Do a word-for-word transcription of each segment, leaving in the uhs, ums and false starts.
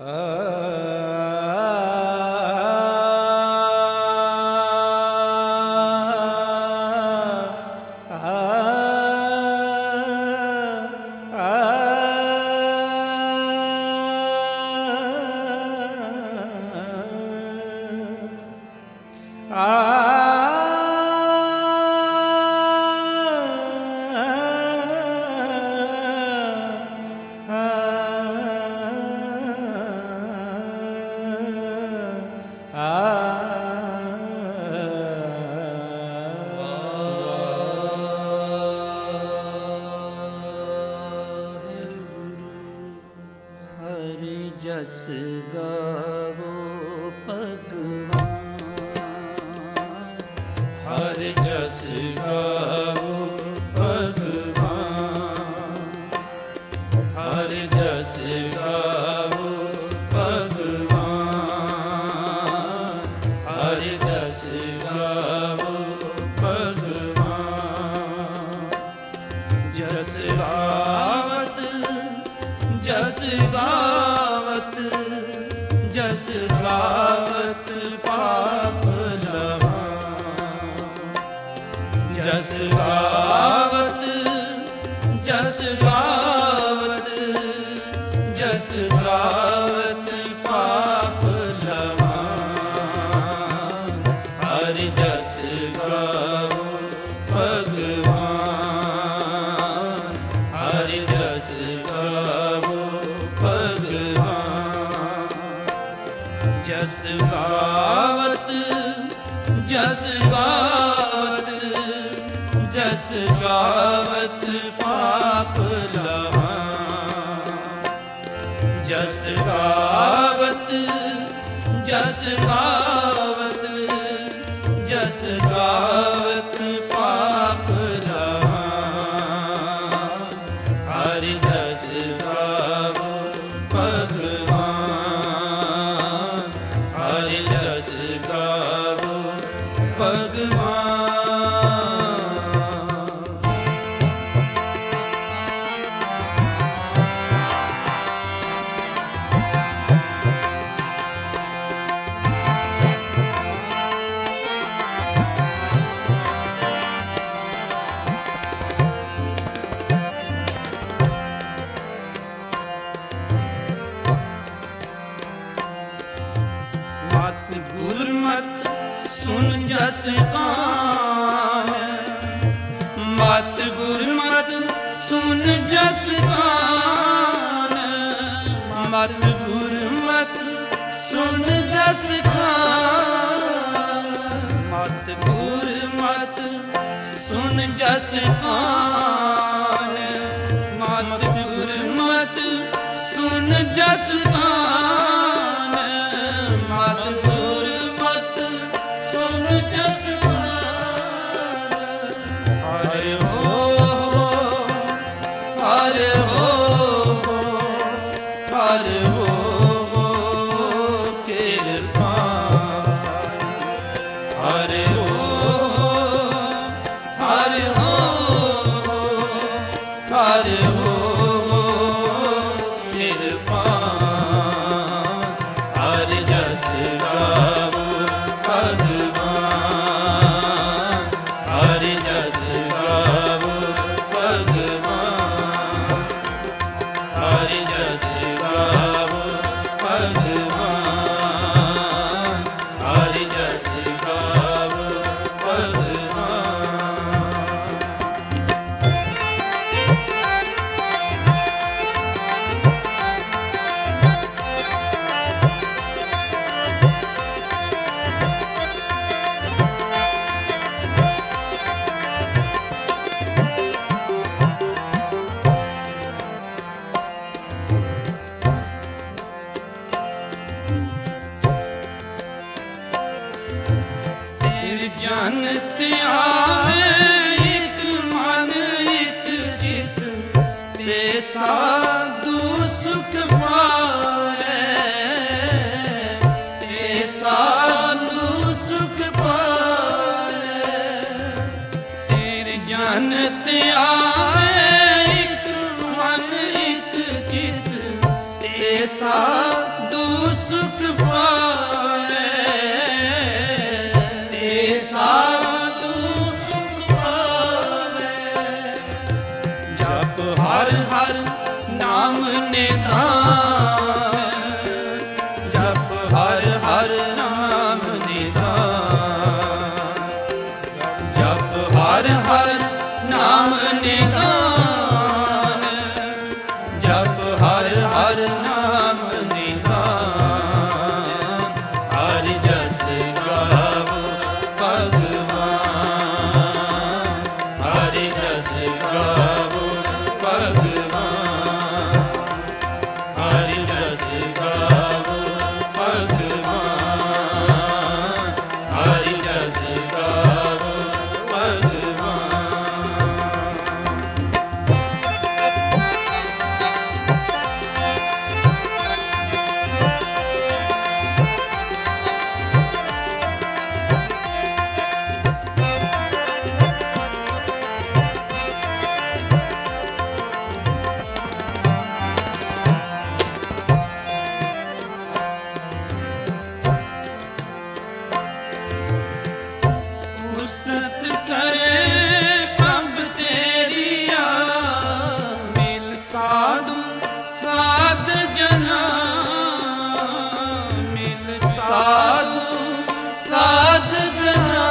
ਜਸ ਗਾਵੋ ਭਗਵਾਨ, ਹਰ ਜਸ ਗਾਵੋ ਭਗਵਾਨ, ਹਰ ਜਸ ਗਾਵੋ ਭਗਵਾਨ, ਹਰ ਜਸ ਗਾਵੋ ਭਗਵਾਨ। ਜਸ ਗਾਵਤ ਜਸ ਗਾਵਤ ਜਸ ਗਾਵਤ ਪਾਪ ਲਵਾਂ, ਜਸ ਗਾਵਤ ਜਸ ਗਾਵਤ ਜਸ ਗਾਵਤ ਪਾਪ ਲਵਾਂ। ਹਰਿ ਜਸ ਗਾਵੋ ਭਗਵਾਨ, ਹਰਿ ਜਸ ਗਾਵੋ ਭਗਵਾਨ। ਜਸ ਗਾਵਤ ਜਸ ਗਾਵਤ ਜਸ ਗਾਵਤ ਪਾਪ ਲਵਾਂ, ਜਸ ਗਾਵਤ ਜਸ ਗਾਵਤ ਜਸ ਗਾਵਤ ਪਾਪ ਲਵਾਂ। ਹਰਿ ਜਸ ਗਾਵੋ ਭਗਵਾਨ, ਹਰਿ ਜਸ ਗਾਵੋ ਭਗਵਾਨ। ਮਤ ਗੁਰਮਤ ਸੁਨ ਜਸ ਕਾਨ, ਮਤ ਗੁਰਮਤ ਸੁਨ ਜਸ ਕਾਨ, ਮਤ ਗੁਰਮਤ ਸੁਨ ਜਸ ਕਾਨ, ਮਤ ਗੁਰਮਤ ਸੁਨ ਜਸ ਕਾਨ, ਮਤ ਗੁਰਮਤ ਸੁਨ ਜਸ ਕਾਨ, ਮਤ ਗੁਰਮਤ ਸੁਨ ਜਸ ਕਾਨ। ਹਰਿ ਹੋ ਹਰਿ ਹੋ ਹਰਿ ਹੋ ਕਿਰਪਾਨ, ਹਰਿ ਹੋ ਹਰਿ ਹੋ ਹਰਿ ਹੋ ਕਿਰਪਾਨ। ਹਰਿ ਜਸ ਗਾਵੋ ਭਗਵਾਨ, ਹਰਿ ਜਸ ਗਾਵੋ ਭਗਵਾਨ, ਹਰਿ ਜਸ ਗਾਵੋ ਭਗਵਾਨ, ਹਰਿ ਜਸ ਗਾਵੋ ਭਗਵਾਨ। ਜਨ ਧਿਆਏ ਇਕ ਮਨ ਇਕ ਚਿਤ, ਤੇ ਸਾਧੂ ਸੁਖ ਪਾਏ, ਤੇ ਸਾਧੂ ਸੁਖ ਪਾਏ। ਤੇਰੇ ਜਨ ਧਿਆਏ ਇਕ ਮਨ ਇਕ ਚਿਤ, ਤੇ ਸਾਧੂ ਨਿਧਾਨ, ਜਪ ਹਰ ਹਰ ਨਾਮ ਨਿਧਾਨ, ਜਪ ਹਰ ਹਰ ਨਾਮ ਨਿਧਾਨ, ਜਪ ਹਰ ਹਰ ਨਾਮ ਨਿਧਾਨ, ਹਰਿ ਜਸ ਗਾਵੋ ਭਗਵਾਨ, ਹਰਿ ਜਸ ਗਾਵੋ ਭਗਵਾਨ, ਹਰਿ ਜਸ ਗਾਵੋ ਭਗਵਾਨ, ਹਰਿ ਜਸ ਗਾਵੋ ਭਗਵਾਨ। ਉਸਤਤ ਕਰੇ ਪ੍ਰਭ ਤੇਰੀਆ, ਮਿਲ ਸਾਧੂ ਸਾਧ ਜਨਾ, ਮਿਲ ਸਾਧੂ ਸਾਧ ਜਨਾ,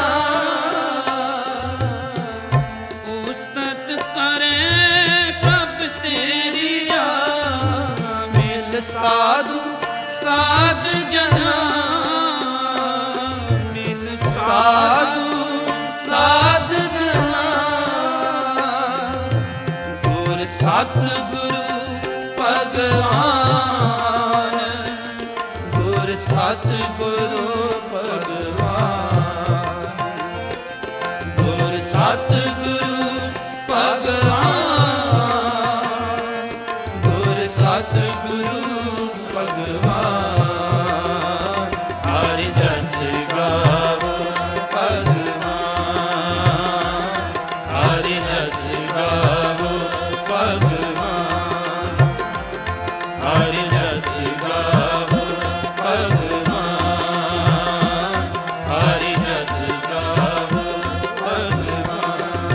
ਉਸਤਤ ਕਰੇ ਪ੍ਰਭ ਤੇਰੀਆ, ਮਿਲ ਸਾਧੂ ਸਾਧ ਜਨਾ, ਮਿਲ ਸਾਧੂ ਸਾਧ ਜਨਾ, ਗੁਰ ਸਤਿਗੁਰੂ ਭਗਵਾਨ, ਗੁਰ ਸਤਿਗੁਰੂ ਭਗਵਾਨ, ਗੁਰ ਸਤਿਗੁਰੂ ਭਗਵਾਨ, ਗੁਰ ਸਤਿਗੁਰੂ ਭਗਵਾਨ, ਹਰਿ ਜਸ ਗਾਵੋ ਭਗਵਾਨ, ਹਰਿ ਜਸ ਗਾਵੋ ਭਗਵਾਨ, ਹਰਿ ਜਸ ਗਾਵੋ ਭਗਵਾਨ, ਹਰਿ ਜਸ ਗਾਵੋ ਭਗਵਾਨ।